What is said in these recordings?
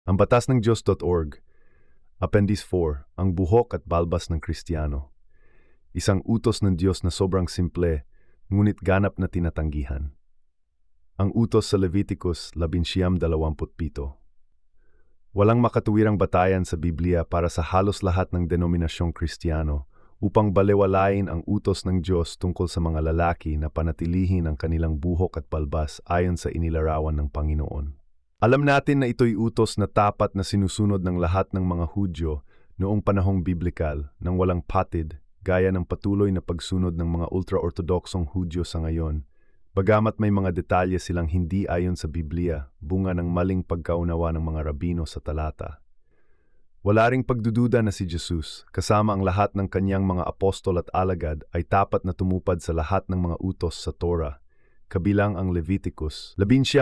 Ang batas ng Diyos.org, Appendix 4, ang buhok at balbas ng Kristiyano. Isang utos ng Diyos na sobrang simple, ngunit ganap na tinatanggihan. Ang utos sa Leviticus 19:27. Walang makatuwirang batayan sa Biblia para sa halos lahat ng denominasyong Kristiyano upang balewalain ang utos ng Diyos tungkol sa mga lalaki na panatilihin ang kanilang buhok at balbas ayon sa inilarawan ng Panginoon. Alam natin na ito'y utos na tapat na sinusunod ng lahat ng mga Hudyo noong panahong biblikal nang walang patid gaya ng patuloy na pagsunod ng mga ultra-ortodoksong Hudyo sa ngayon. Bagamat may mga detalye silang hindi ayon sa Biblia, bunga ng maling pagkaunawa ng mga rabino sa talata. Wala ring pagdududa na si Jesus, kasama ang lahat ng kanyang mga apostol at alagad, ay tapat na tumupad sa lahat ng mga utos sa Torah, kabilang ang Leviticus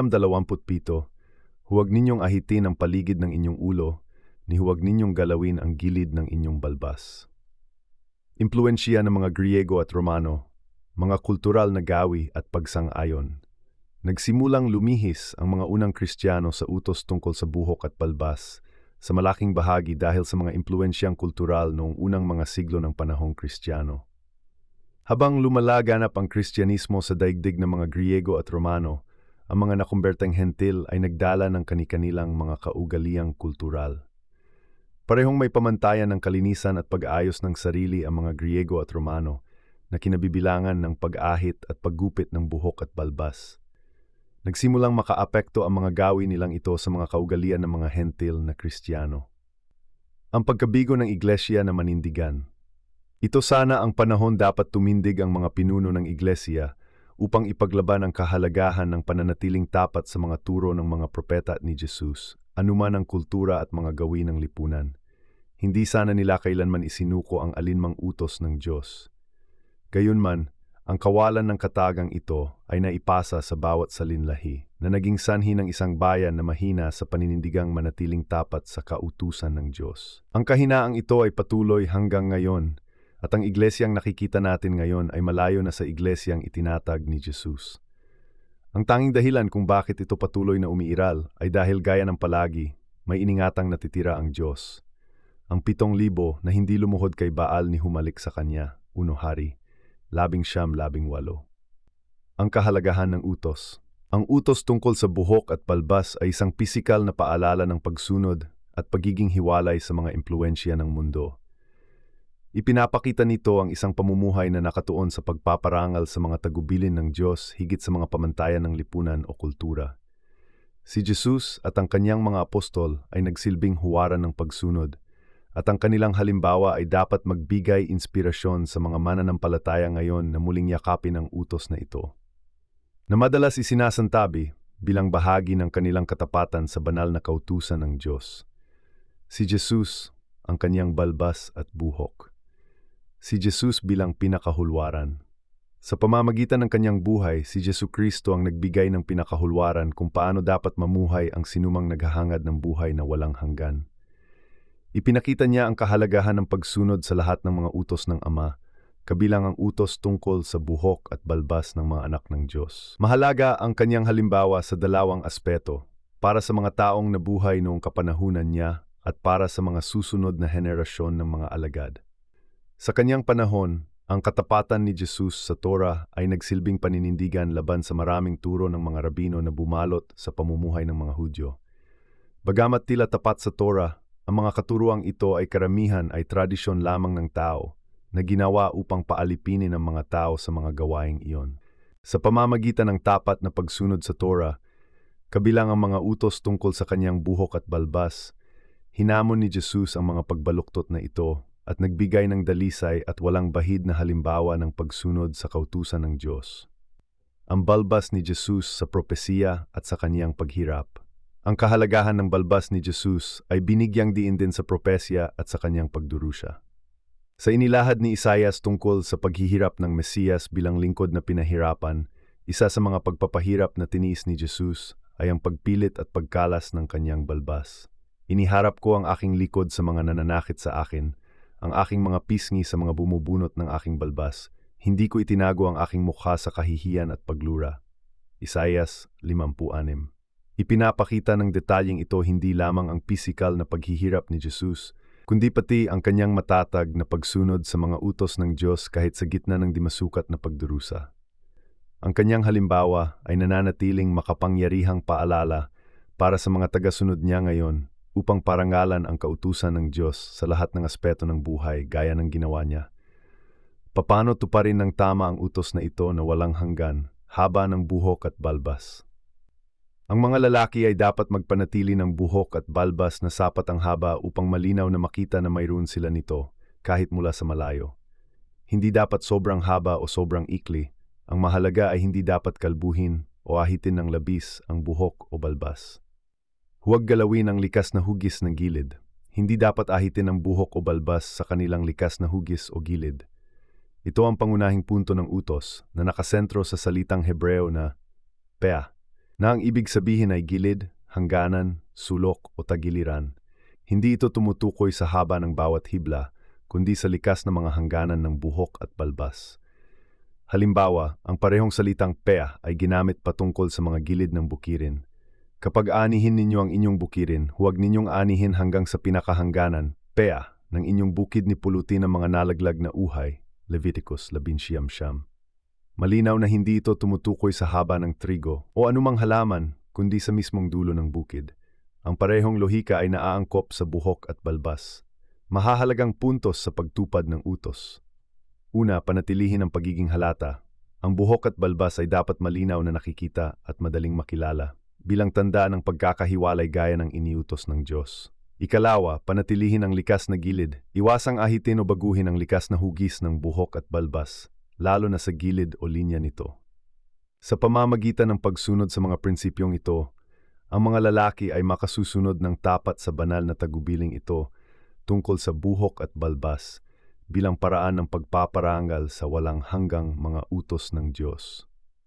19:27. Huwag ninyong ahitin ang paligid ng inyong ulo, ni huwag ninyong galawin ang gilid ng inyong balbas. Impluensya ng mga Griego at Romano, mga kultural na gawi at pagsang-ayon. Nagsimulang lumihis ang mga unang Kristiyano sa utos tungkol sa buhok at balbas, sa malaking bahagi dahil sa mga impluensyang kultural noong unang mga siglo ng panahong Kristiyano. Habang lumalaganap ang Kristyanismo sa daigdig ng mga Griego at Romano, ang mga nakumberteng hentil ay nagdala ng kani-kanilang mga kaugaliang kultural. Parehong may pamantayan ng kalinisan at pag-aayos ng sarili ang mga Griego at Romano na kinabibilangan ng pag-ahit at paggupit ng buhok at balbas. Nagsimulang makaapekto ang mga gawi nilang ito sa mga kaugalian ng mga hentil na Kristiyano. Ang pagkabigo ng iglesia na manindigan. Ito sana ang panahon dapat tumindig ang mga pinuno ng iglesia upang ipaglaban ang kahalagahan ng pananatiling tapat sa mga turo ng mga propeta ni Jesus, anuman ang kultura at mga gawin ng lipunan. Hindi sana nila kailanman isinuko ang alinmang utos ng Diyos. Gayunman, ang kawalan ng katagang ito ay naipasa sa bawat salinlahi na naging sanhi ng isang bayan na mahina sa paninindigang manatiling tapat sa kautusan ng Diyos. Ang kahinaang ito ay patuloy hanggang ngayon, at ang iglesyang nakikita natin ngayon ay malayo na sa iglesyang itinatag ni Jesus. Ang tanging dahilan kung bakit ito patuloy na umiiral ay dahil gaya ng palagi, may iningatang natitira ang Diyos. Ang 7,000 na hindi lumuhod kay Baal ni humalik sa kanya, 1 Hari 19:18. Ang kahalagahan ng utos. Ang utos tungkol sa buhok at balbas ay isang pisikal na paalala ng pagsunod at pagiging hiwalay sa mga impluensya ng mundo. Ipinapakita nito ang isang pamumuhay na nakatuon sa pagpaparangal sa mga tagubilin ng Diyos higit sa mga pamantayan ng lipunan o kultura. Si Jesus at ang kanyang mga apostol ay nagsilbing huwaran ng pagsunod, at ang kanilang halimbawa ay dapat magbigay inspirasyon sa mga mananampalataya ngayon na muling yakapin ang utos na ito, na madalas isinasantabi bilang bahagi ng kanilang katapatan sa banal na kautusan ng Diyos. Si Jesus, ang kanyang balbas at buhok. Si Jesus bilang pinakahulwaran. Sa pamamagitan ng kanyang buhay, si Jesucristo ang nagbigay ng pinakahulwaran kung paano dapat mamuhay ang sinumang naghahangad ng buhay na walang hanggan. Ipinakita niya ang kahalagahan ng pagsunod sa lahat ng mga utos ng Ama, kabilang ang utos tungkol sa buhok at balbas ng mga anak ng Diyos. Mahalaga ang kanyang halimbawa sa dalawang aspeto, para sa mga taong nabuhay noong kapanahunan niya at para sa mga susunod na henerasyon ng mga alagad. Sa kanyang panahon, ang katapatan ni Jesus sa Torah ay nagsilbing paninindigan laban sa maraming turo ng mga rabino na bumalot sa pamumuhay ng mga Hudyo. Bagamat tila tapat sa Torah, ang mga katuruang ito ay karamihan ay tradisyon lamang ng tao na ginawa upang paalipinin ang mga tao sa mga gawaing iyon. Sa pamamagitan ng tapat na pagsunod sa Torah, kabilang ang mga utos tungkol sa kanyang buhok at balbas, hinamon ni Jesus ang mga pagbaluktot na ito at nagbigay ng dalisay at walang bahid na halimbawa ng pagsunod sa kautusan ng Diyos. Ang balbas ni Jesus sa propesiya at sa kanyang paghirap. Ang kahalagahan ng balbas ni Jesus ay binigyang diin din sa propesya at sa kanyang pagdurusya. Sa inilahad ni Isaias tungkol sa paghihirap ng Mesiyas bilang lingkod na pinahirapan, isa sa mga pagpapahirap na tiniis ni Jesus ay ang pagpilit at pagkalas ng kanyang balbas. Iniharap ko ang aking likod sa mga nananakit sa akin, ang aking mga pisngi sa mga bumubunot ng aking balbas. Hindi ko itinago ang aking mukha sa kahihiyan at paglura. Isaias 56. Ipinapakita ng detalyeng ito hindi lamang ang pisikal na paghihirap ni Jesus, kundi pati ang kanyang matatag na pagsunod sa mga utos ng Diyos kahit sa gitna ng dimasukat na pagdurusa. Ang kanyang halimbawa ay nananatiling makapangyarihang paalala para sa mga tagasunod niya ngayon upang parangalan ang kautusan ng Diyos sa lahat ng aspeto ng buhay gaya ng ginawa niya. Paano tuparin ng tama ang utos na ito na walang hanggan, haba ng buhok at balbas? Ang mga lalaki ay dapat magpanatili ng buhok at balbas na sapat ang haba upang malinaw na makita na mayroon sila nito kahit mula sa malayo. Hindi dapat sobrang haba o sobrang ikli. Ang mahalaga ay hindi dapat kalbuhin o ahitin ng labis ang buhok o balbas. Huwag galawin ang likas na hugis ng gilid. Hindi dapat ahitin ang buhok o balbas sa kanilang likas na hugis o gilid. Ito ang pangunahing punto ng utos na nakasentro sa salitang Hebreo na pea, na ang ibig sabihin ay gilid, hangganan, sulok o tagiliran. Hindi ito tumutukoy sa haba ng bawat hibla, kundi sa likas na mga hangganan ng buhok at balbas. Halimbawa, ang parehong salitang pea ay ginamit patungkol sa mga gilid ng bukirin. Kapag anihin ninyo ang inyong bukirin, huwag ninyong anihin hanggang sa pinakahangganan, pea, ng inyong bukid ni pulutin ng mga nalaglag na uhay, Leviticus 11:9. Malinaw na hindi ito tumutukoy sa haba ng trigo o anumang halaman, kundi sa mismong dulo ng bukid. Ang parehong lohika ay naaangkop sa buhok at balbas. Mahahalagang puntos sa pagtupad ng utos. Una, panatilihin ang pagiging halata. Ang buhok at balbas ay dapat malinaw na nakikita at madaling makilala, bilang tanda ng pagkakahiwalay gaya ng iniutos ng Diyos. Ikalawa, panatilihin ang likas na gilid. Iwasang ahitin o baguhin ang likas na hugis ng buhok at balbas, lalo na sa gilid o linya nito. Sa pamamagitan ng pagsunod sa mga prinsipyong ito, ang mga lalaki ay makasusunod ng tapat sa banal na tagubiling ito tungkol sa buhok at balbas bilang paraan ng pagpaparangal sa walang hanggang mga utos ng Diyos.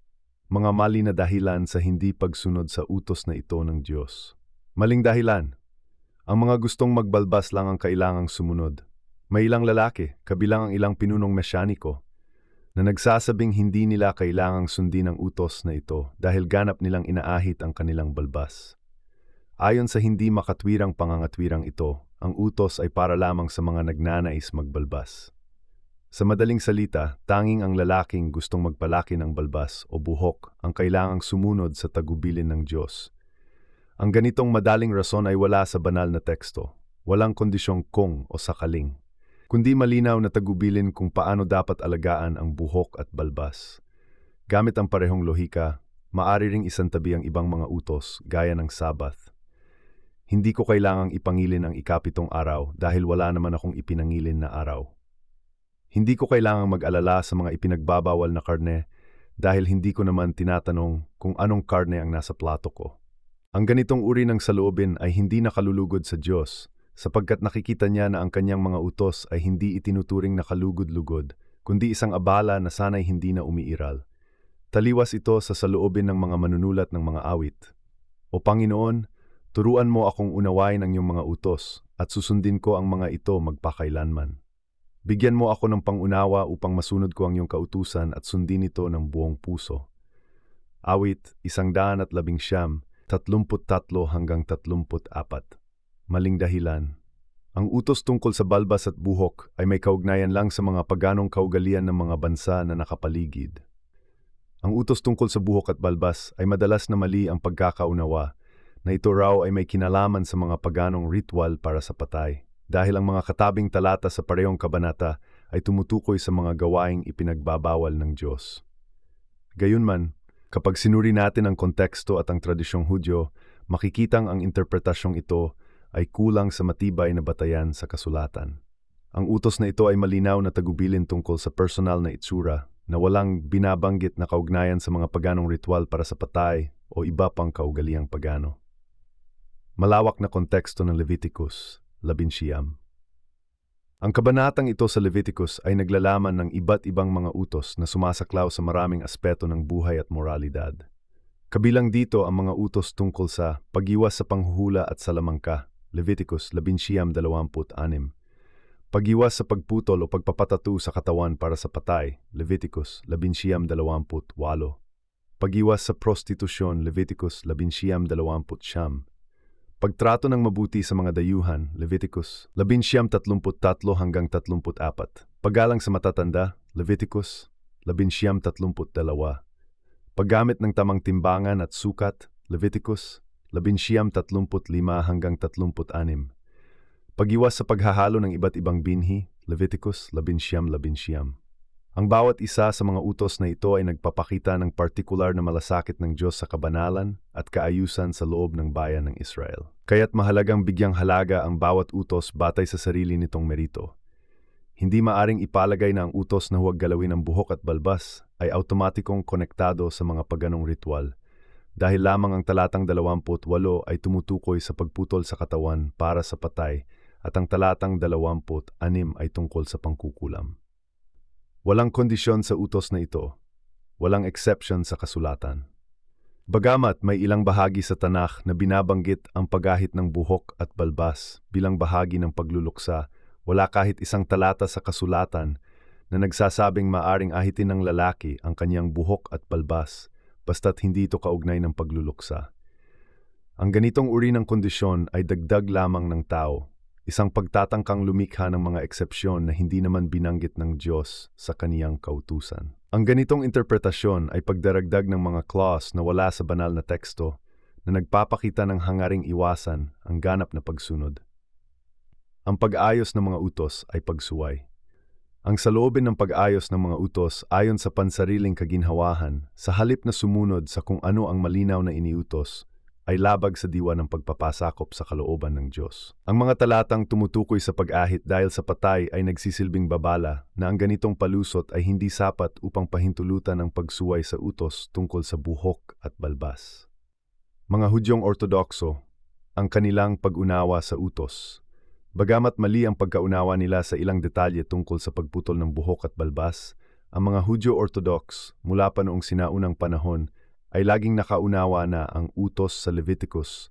Mga mali na dahilan sa hindi pagsunod sa utos na ito ng Diyos. Maling dahilan. Ang mga gustong magbalbas lang ang kailangang sumunod. May ilang lalaki, kabilang ang ilang pinunong mesyaniko, na nagsasabing hindi nila kailangang sundin ang utos na ito dahil ganap nilang inaahit ang kanilang balbas. Ayon sa hindi makatwirang pangangatwirang ito, ang utos ay para lamang sa mga nagnanais magbalbas. Sa madaling salita, tanging ang lalaking gustong magpalaki ng balbas o buhok ang kailangang sumunod sa tagubilin ng Diyos. Ang ganitong madaling rason ay wala sa banal na teksto, walang kondisyong kung o sakaling, kundi malinaw na tagubilin kung paano dapat alagaan ang buhok at balbas. Gamit ang parehong lohika, maaari ring isantabi ang ibang mga utos gaya ng Sabath. Hindi ko kailangang ipangilin ang ikapitong araw dahil wala naman akong ipinangilin na araw. Hindi ko kailangang mag-alala sa mga ipinagbabawal na karne dahil hindi ko naman tinatanong kung anong karne ang nasa plato ko. Ang ganitong uri ng saloobin ay hindi nakalulugod sa Diyos sapagkat nakikita niya na ang kanyang mga utos ay hindi itinuturing nakalugod-lugod, kundi isang abala na sana'y hindi na umiiral. Taliwas ito sa saloobin ng mga manunulat ng mga awit. O Panginoon, turuan mo akong unawain ang iyong mga utos at susundin ko ang mga ito magpakailanman. Bigyan mo ako ng pangunawa upang masunod ko ang iyong kautusan at sundin ito ng buong puso. Awit 119, 33 hanggang 34. Maling dahilan. Ang utos tungkol sa balbas at buhok ay may kaugnayan lang sa mga paganong kaugalian ng mga bansa na nakapaligid. Ang utos tungkol sa buhok at balbas ay madalas na mali ang pagkakaunawa na ito raw ay may kinalaman sa mga paganong ritual para sa patay. Dahil ang mga katabing talata sa parehong kabanata ay tumutukoy sa mga gawaing ipinagbabawal ng Diyos. Gayunman, kapag sinuri natin ang konteksto at ang tradisyong Hudyo, makikitang ang interpretasyong ito ay kulang sa matibay na batayan sa kasulatan. Ang utos na ito ay malinaw na tagubilin tungkol sa personal na itsura na walang binabanggit na kaugnayan sa mga paganong ritual para sa patay o iba pang kaugaliang pagano. Malawak na konteksto ng Leviticus 11. Ang kabanatang ito sa Leviticus ay naglalaman ng iba't ibang mga utos na sumasaklaw sa maraming aspeto ng buhay at moralidad. Kabilang dito ang mga utos tungkol sa pag-iwas sa panghuhula at salamangka, Leviticus 11:26. Pag-iwas sa pagputol o pagpapatatu sa katawan para sa patay, Leviticus 11:28. Pag-iwas sa prostitusyon, Leviticus 19:20. Pagtrato ng mabuti sa mga dayuhan, Leviticus 19:33-34. Paggalang sa matatanda, Leviticus 19:32. Paggamit ng tamang timbangan at sukat, Leviticus 19:35-36. Pag-iwas sa paghahalo ng iba't ibang binhi, Leviticus 19:11. Ang bawat isa sa mga utos na ito ay nagpapakita ng partikular na malasakit ng Diyos sa kabanalan at kaayusan sa loob ng bayan ng Israel. Kaya't mahalagang bigyang halaga ang bawat utos batay sa sarili nitong merito. Hindi maaring ipalagay na ang utos na huwag galawin ang buhok at balbas ay automatikong konektado sa mga paganong ritual, dahil lamang ang talatang 28 ay tumutukoy sa pagputol sa katawan para sa patay at ang talatang 26 ay tungkol sa pangkukulam. Walang kondisyon sa utos na ito. Walang exception sa kasulatan. Bagamat may ilang bahagi sa Tanakh na binabanggit ang pagahit ng buhok at balbas bilang bahagi ng pagluluksa, wala kahit isang talata sa kasulatan na nagsasabing maaring ahitin ng lalaki ang kanyang buhok at balbas basta't hindi ito kaugnay ng pagluluksa. Ang ganitong uri ng kondisyon ay dagdag lamang ng tao, isang pagtatangkang lumikha ng mga eksepsyon na hindi naman binanggit ng Diyos sa kaniyang kautusan. Ang ganitong interpretasyon ay pagdaragdag ng mga clause na wala sa banal na teksto na nagpapakita ng hangaring iwasan ang ganap na pagsunod. Ang pag-ayos ng mga utos ay pagsuway. Ang saloobin ng pag-ayos ng mga utos ayon sa pansariling kaginhawahan sa halip na sumunod sa kung ano ang malinaw na iniutos ay labag sa diwa ng pagpapasakop sa kalooban ng Diyos. Ang mga talatang tumutukoy sa pag-ahit dahil sa patay ay nagsisilbing babala na ang ganitong palusot ay hindi sapat upang pahintulutan ang pagsuway sa utos tungkol sa buhok at balbas. Mga Hudyong Ortodokso, ang kanilang pag-unawa sa utos. Bagamat mali ang pagkaunawa nila sa ilang detalye tungkol sa pagputol ng buhok at balbas, ang mga Hudyo Orthodox mula pa noong sinaunang panahon ay laging nakaunawa na ang utos sa Leviticus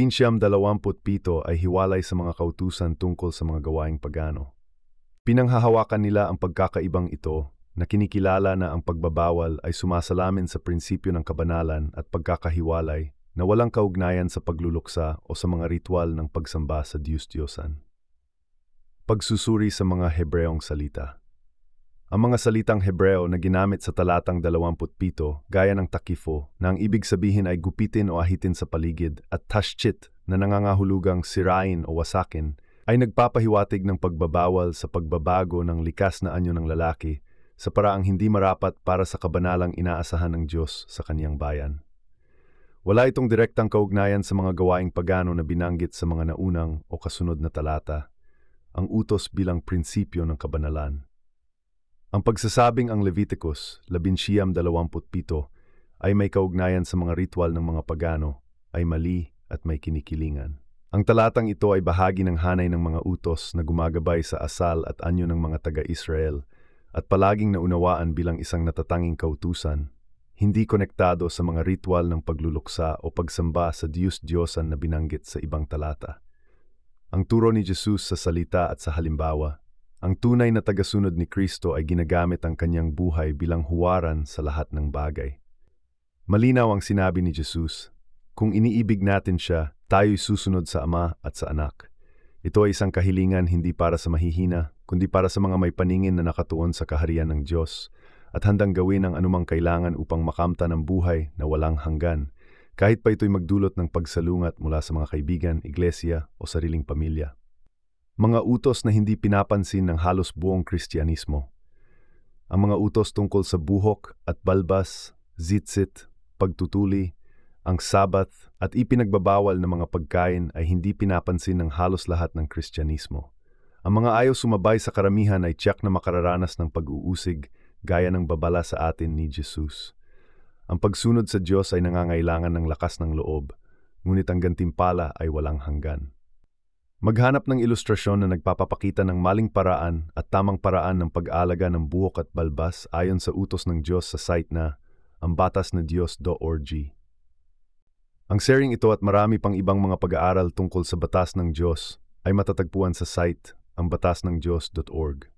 19:27 ay hiwalay sa mga kautusan tungkol sa mga gawaing pagano. Pinanghahawakan nila ang pagkakaibang ito na kinikilala na ang pagbabawal ay sumasalamin sa prinsipyo ng kabanalan at pagkakahiwalay na walang kaugnayan sa pagluluksa o sa mga ritual ng pagsamba sa Diyos-Diyosan. Pagsusuri sa mga Hebreong salita. Ang mga salitang Hebreo na ginamit sa talatang 27, gaya ng takifo, na ang ibig sabihin ay gupitin o ahitin sa paligid, at tashchit, na nangangahulugang sirain o wasakin, ay nagpapahiwatig ng pagbabawal sa pagbabago ng likas na anyo ng lalaki sa paraang hindi marapat para sa kabanalang inaasahan ng Diyos sa kaniyang bayan. Wala itong direktang kaugnayan sa mga gawaing pagano na binanggit sa mga naunang o kasunod na talata, ang utos bilang prinsipyo ng kabanalan. Ang pagsasabing ang Leviticus 19:27 ay may kaugnayan sa mga ritual ng mga pagano ay mali at may kinikilingan. Ang talatang ito ay bahagi ng hanay ng mga utos na gumagabay sa asal at anyo ng mga taga-Israel at palaging naunawaan bilang isang natatanging kautusan, hindi konektado sa mga ritual ng pagluluksa o pagsamba sa Diyos-Diyosan na binanggit sa ibang talata. Ang turo ni Jesus sa salita at sa halimbawa. Ang tunay na tagasunod ni Kristo ay ginagamit ang kanyang buhay bilang huwaran sa lahat ng bagay. Malinaw ang sinabi ni Jesus, kung iniibig natin siya, tayo'y susunod sa Ama at sa Anak. Ito ay isang kahilingan hindi para sa mahihina, kundi para sa mga may paningin na nakatuon sa kaharian ng Diyos at handang gawin ang anumang kailangan upang makamtan ang buhay na walang hanggan, kahit pa ito'y magdulot ng pagsalungat mula sa mga kaibigan, iglesia o sariling pamilya. Mga utos na hindi pinapansin ng halos buong Kristyanismo. Ang mga utos tungkol sa buhok at balbas, zitzit, pagtutuli, ang Sabath at ipinagbabawal ng mga pagkain ay hindi pinapansin ng halos lahat ng Kristyanismo. Ang mga ayaw sumabay sa karamihan ay tiyak na makararanas ng pag-uusig gaya ng babala sa atin ni Jesus. Ang pagsunod sa Diyos ay nangangailangan ng lakas ng loob, ngunit ang gantimpala ay walang hanggan. Maghanap ng ilustrasyon na nagpapakita ng maling paraan at tamang paraan ng pag-aalaga ng buhok at balbas ayon sa utos ng Diyos sa site na ambatasnadiyos.org. Ang sharing ito at marami pang ibang mga pag-aaral tungkol sa batas ng Diyos ay matatagpuan sa site ambatasnangdiyos.org.